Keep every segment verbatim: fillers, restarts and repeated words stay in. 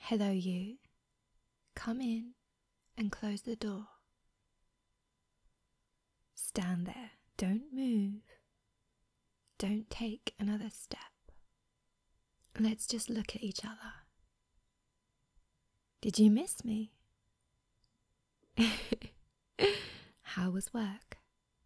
Hello, you. Come in and close the door. Stand there. Don't move. Don't take another step. Let's just look at each other. Did you miss me? How was work?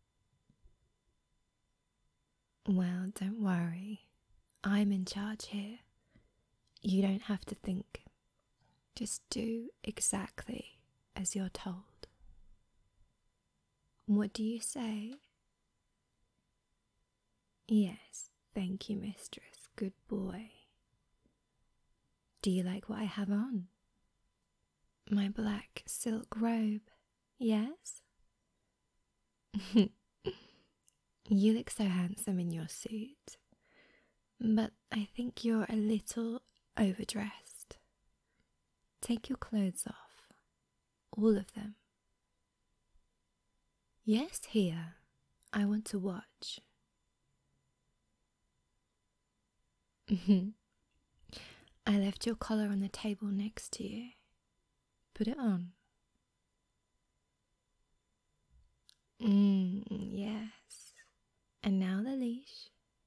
Well, don't worry. I'm in charge here. You don't have to think. Just do exactly as you're told. What do you say? Yes, thank you, mistress. Good boy. Do you like what I have on? My black silk robe, yes? You look so handsome in your suit, but I think you're a little overdressed. Take your clothes off, all of them. Yes, here. I want to watch. I left your collar on the table next to you. Put it on. Mmm, yes. And now the leash.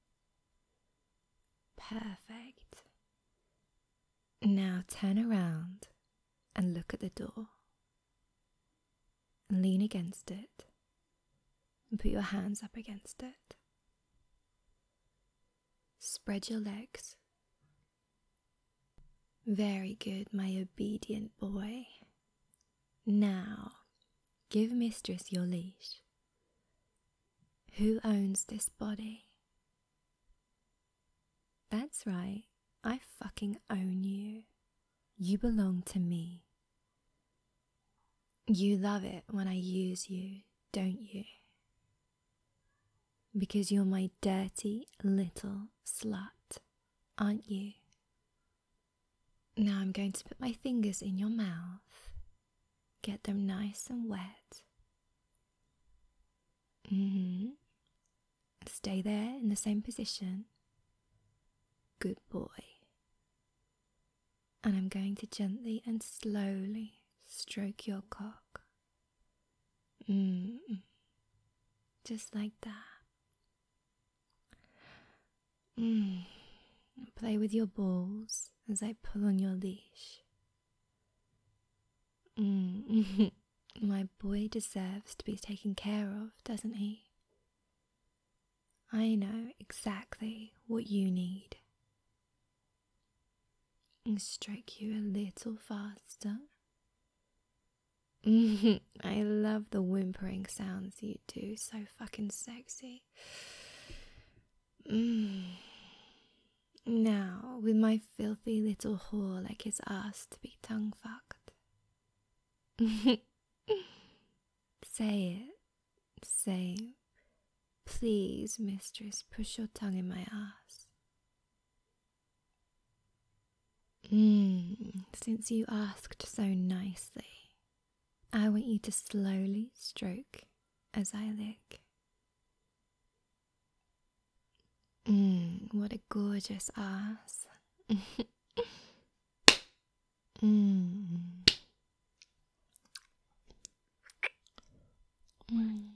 Perfect. Now turn around and look at the door. Lean against it and put your hands up against it. Spread your legs. Very good, my obedient boy. Now, give mistress your leash. Who owns this body? That's right, I fucking own you. You belong to me. You love it when I use you, don't you? Because you're my dirty little slut, aren't you? Now I'm going to put my fingers in your mouth. Get them nice and wet. Mm-hmm. Stay there in the same position. Good boy. And I'm going to gently and slowly stroke your cock. Mm. Just like that. Mm. Play with your balls as I pull on your leash. Mm. My boy deserves to be taken care of, doesn't he? I know exactly what you need. And stroke you a little faster. I love the whimpering sounds you do, so fucking sexy. Mm. Now, with my filthy little whore like his ass to be tongue fucked. Say it. Say, please, mistress, push your tongue in my ass. Mm, since you asked so nicely, I want you to slowly stroke as I lick. Mmm, what a gorgeous ass. Mmm. Mm.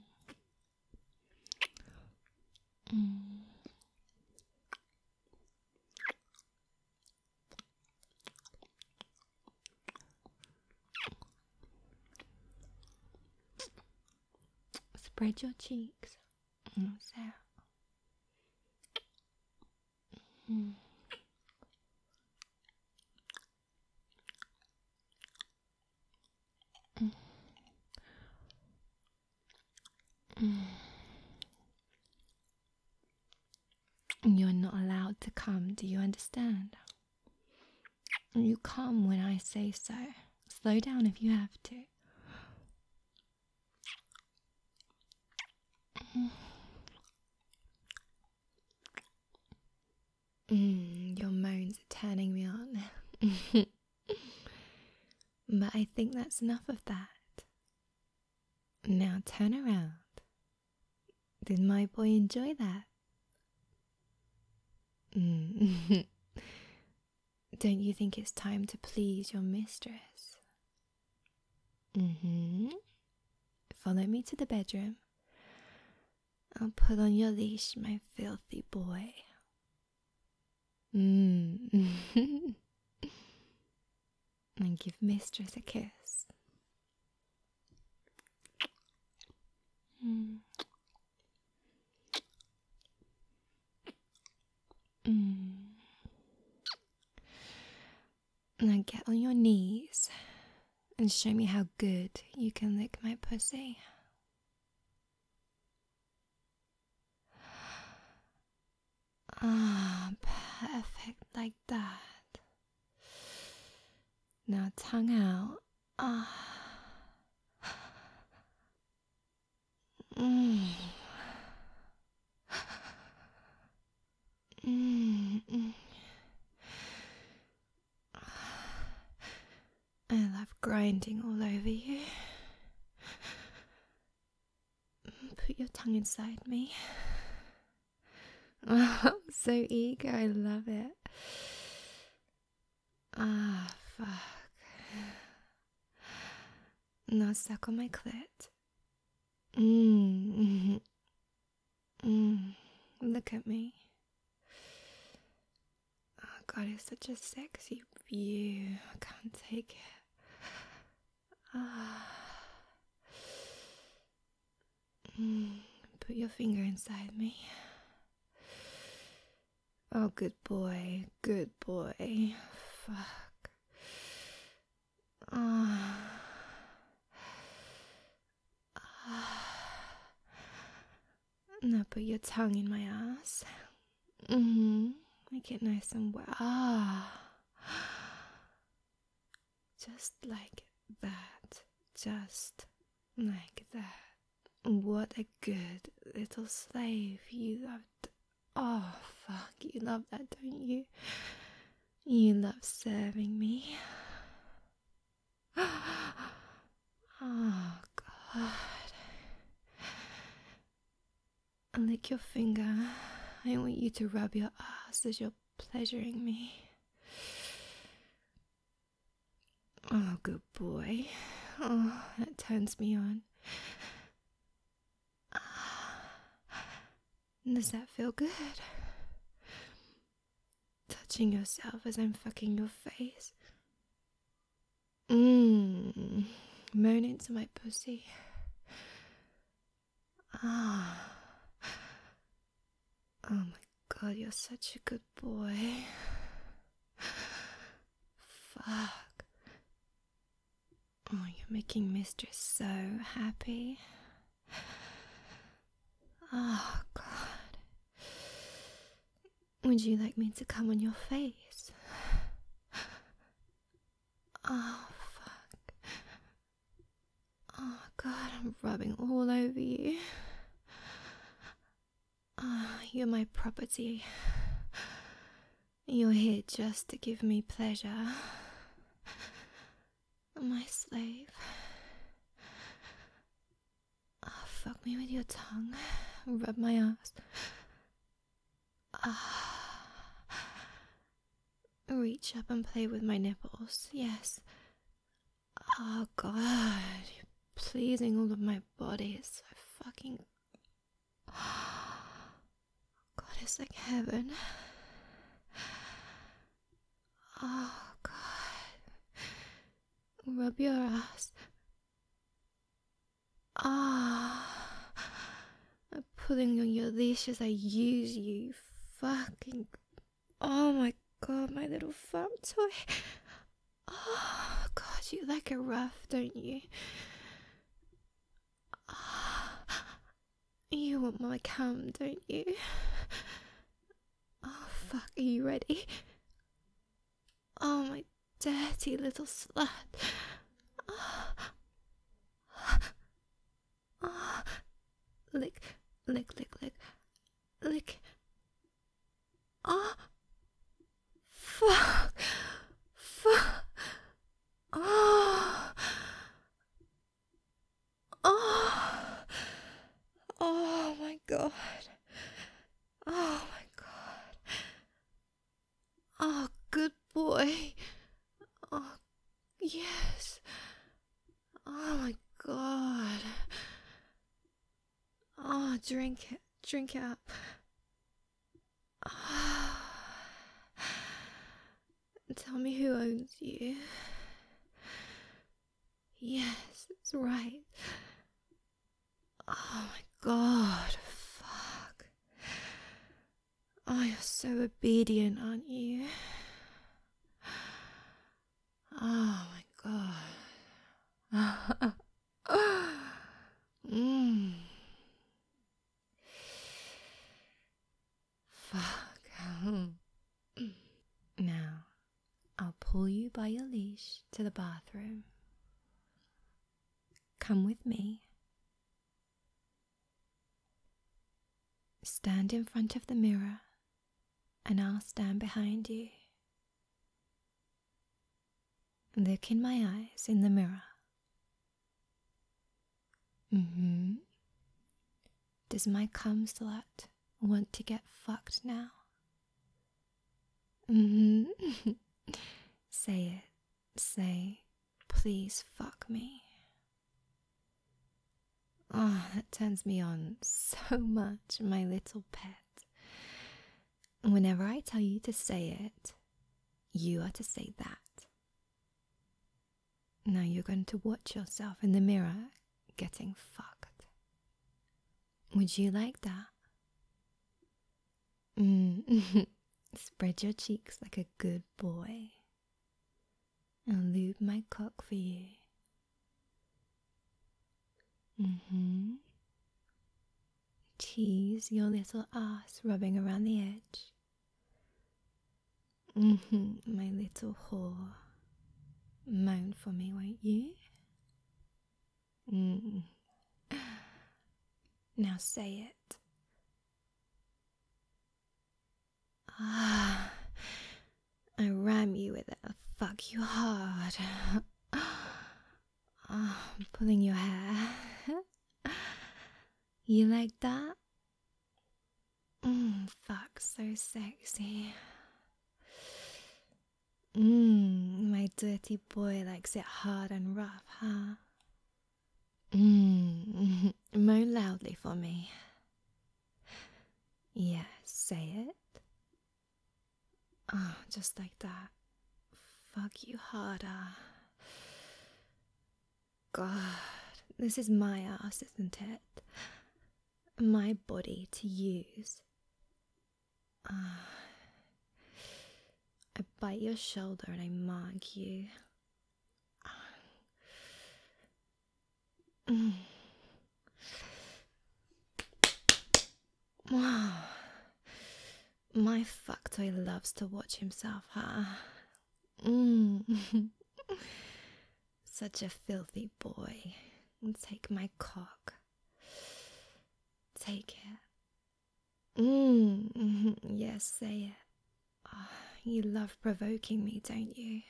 Mm. Spread your cheeks. Mm, so. Mm. Mm. Mm. You're not allowed to come, do you understand? You come when I say so. Slow down if you have to. Mm, your moans are turning me on. But I think that's enough of that. Now turn around. Did my boy enjoy that? Mm. Don't you think it's time to please your mistress? Mm-hmm. Follow me to the bedroom. I'll put on your leash, my filthy boy. Mm. And give mistress a kiss. Mm. Mm. Now get on your knees and show me how good you can lick my pussy. Ah, perfect, like that. Now tongue out. Ah. Mm. Mm. Mm. I love grinding all over you. Put your tongue inside me. Oh, I'm so eager, I love it. Ah, fuck. Now suck on my clit. Mmm. Mmm. Look at me. Oh god, it's such a sexy view. I can't take it. Ah. Mm. Put your finger inside me. Oh, good boy. Good boy. Fuck. Ah. Now put your tongue in my ass. Mm-hmm. Make it nice and wet. Ah. Just like that. Just like that. What a good little slave you loved. Oh, fuck. You love that, don't you? You love serving me. Oh, God. Lick your finger. I want you to rub your ass as you're pleasuring me. Oh, good boy. Oh, that turns me on. Does that feel good? Touching yourself as I'm fucking your face. Mmm. Moan into my pussy. Ah. Oh my god, you're such a good boy. Fuck. Oh, you're making mistress so happy. Oh god. Would you like me to come on your face? Oh fuck. Oh god, I'm rubbing all over you. Ah, oh, you're my property. You're here just to give me pleasure. My slave. Oh, fuck me with your tongue. Rub my ass. Ah. Reach up and play with my nipples. Yes. Oh god, you're pleasing all of my body. It's so fucking... God, it's like heaven. Oh god. Rub your ass. Ah. I'm pulling on your leash as I use you. Fucking... Oh my god, my little farm toy. Oh god, you like it rough, don't you? Oh, you want my cum, don't you? Oh fuck, are you ready? Oh my dirty little slut. Oh. Oh. Lick, lick, lick, lick, lick. Oh. Fuck. Fuck. Oh. Oh. Oh my god. Oh my god. Oh, good boy. Oh, yes. Oh my god. Oh, drink it. Drink it up. Oh. Tell me who owns you. Yes, it's right. Oh my god. Fuck. Oh, you're so obedient, aren't you? Oh my god. mm. Fuck. Now, I'll pull you by your leash to the bathroom. Come with me. Stand in front of the mirror, and I'll stand behind you. Look in my eyes in the mirror. Mm-hmm. Does my cum slut want to get fucked now? Mm-hmm. Say it. Say, please fuck me. Oh, that turns me on so much, my little pet. Whenever I tell you to say it, you are to say that. Now you're going to watch yourself in the mirror getting fucked. Would you like that? Mm. Spread your cheeks like a good boy. And lube my cock for you. Mm-hmm. Tease your little ass rubbing around the edge. Mm-hmm, my little whore. Moan for me, won't you? Mm. Now say it. Ah, I ram you with it. I'll fuck you hard. Oh, I'm pulling your hair. You like that? Mmm, fuck, so sexy. Mmm, my dirty boy likes it hard and rough, huh? Mmm, moan loudly for me. Yes, say it. Oh, just like that. Fuck you harder. God, this is my ass, isn't it? My body to use. Uh, I bite your shoulder and I mark you. Mm. Wow. My fuck toy loves to watch himself, huh? Mm. Such a filthy boy. Take my cock. Take it. Mm. Yes, say it. Oh, you love provoking me, don't you?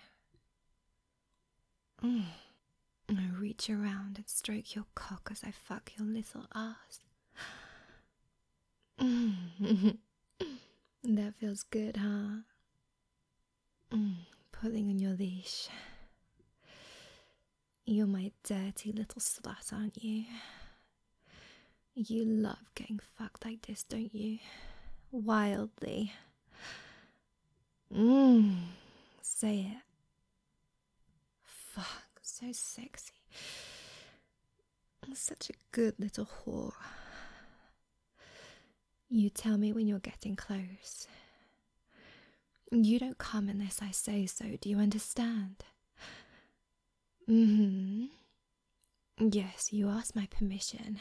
Mm. I reach around and stroke your cock as I fuck your little ass. Mm. That feels good, huh? Mm. Pulling on your leash. You're my dirty little slut, aren't you? You love getting fucked like this, don't you? Wildly. Mmm. Say it. Fuck, so sexy. Such a good little whore. You tell me when you're getting close. You don't come unless I say so, do you understand? Mm-hmm. Yes, you asked my permission.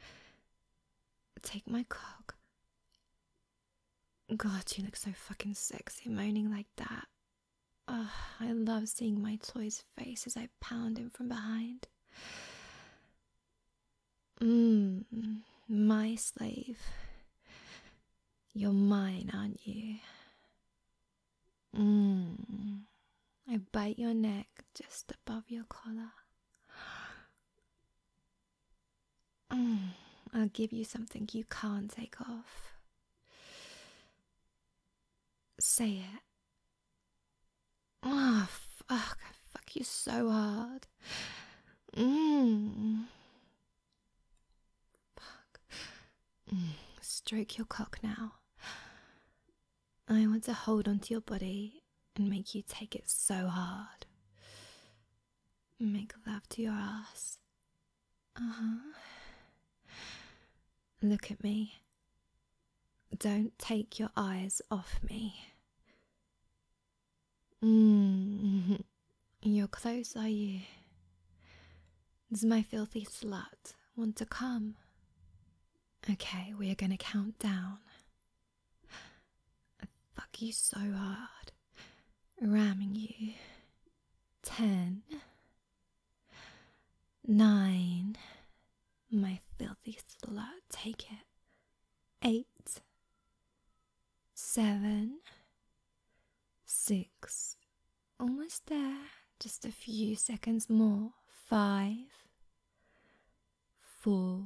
Take my cock. God, you look so fucking sexy moaning like that. Oh, I love seeing my toy's face as I pound him from behind. Mmm, my slave. You're mine, aren't you? Mmm. I bite your neck just above your collar. Mmm. I'll give you something you can't take off. Say it. Ugh, I fuck you so hard. Mmm. Fuck. Mm. Stroke your cock now. I want to hold onto your body and make you take it so hard. Make love to your ass. Uh-huh. Look at me. Don't take your eyes off me. Mmm. You're close, are you? Does my filthy slut want to come? Okay, we are gonna count down. I fuck you so hard. Ramming you. Ten. Nine. My filthy slut, take it. Eight. Seven. Six. Almost there. Just a few seconds more. Five. Four.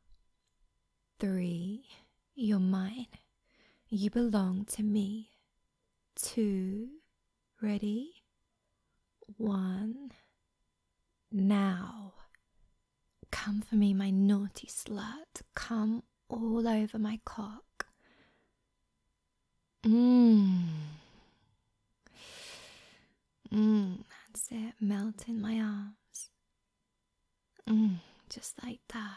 Three. You're mine. You belong to me. Two. Ready? One. Now. Come for me, my naughty slut. Come all over my cock. Mmm. Mmm, that's it. Melt in my arms. Mmm, just like that.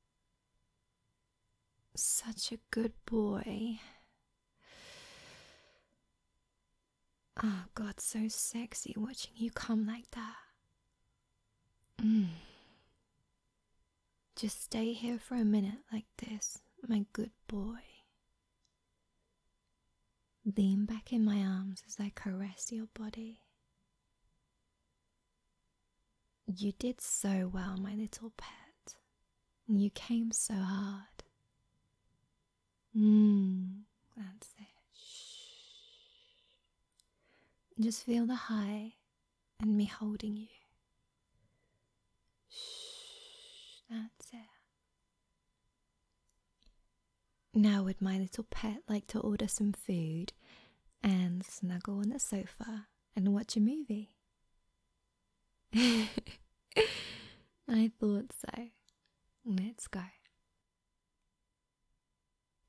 Such a good boy. Oh God, so sexy watching you come like that. Mmm. Just stay here for a minute like this, my good boy. Lean back in my arms as I caress your body. You did so well, my little pet. You came so hard. Mmm, that's it. Shh. Just feel the high and me holding you. Shh, that's it. Now would my little pet like to order some food and snuggle on the sofa and watch a movie? I thought so. Let's go.